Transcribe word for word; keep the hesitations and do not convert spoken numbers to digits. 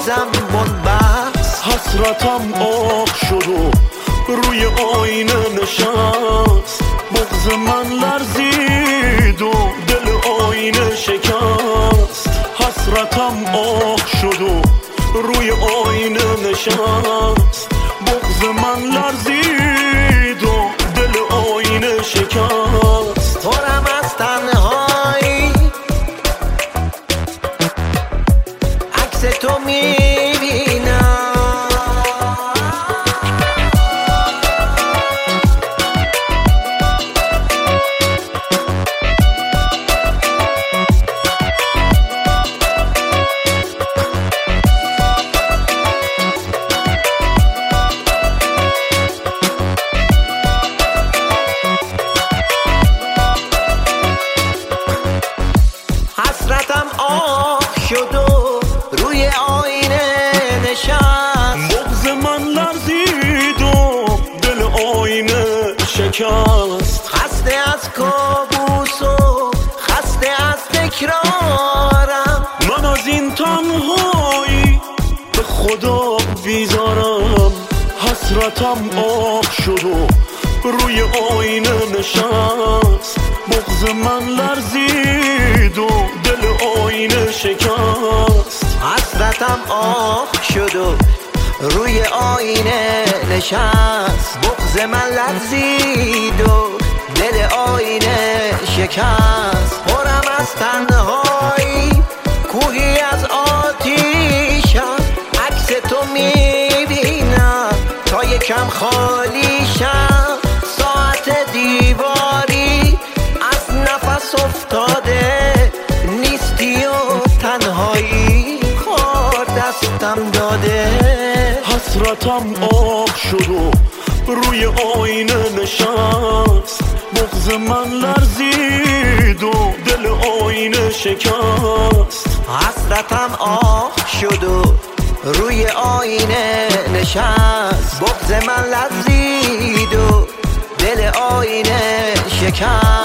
بازم بنبست. حسرتم آب شد و روی آینه نشست. بغض من لرزید و دل آینه شکست. حسرتم آب شد و روی آینه نشست. بغض من لرزید و دل آینه شکست. پرم از تنهایی عکس تو میبینم. حسرتم آه شد و روی آینه نشست. بغض من لرزید و دل آینه شکست. خسته از کابوس و خسته از تکرارم. من از این تنهایی به خدا بیزارم. حسرتم آب شد و روی آینه نشست. بغض من لرزید و دل آینه شکست. حسرتم آه شد و روی آینه نشست. بغض من لرزید و دل آینه شکست. پرم از تنهایی کوهی از آتیشم. عکس تو میبینم تا یکم خالی شم. ساعت دیواری از نفس افتاده نیستی و تنهایی خار دستم داده. حسرتم آب شد و روی آینه نشست. بغض من لرزید و دل آینه شکست. حسرتم آه شد و روی آینه نشست. بغض من لرزید و دل آینه شکست.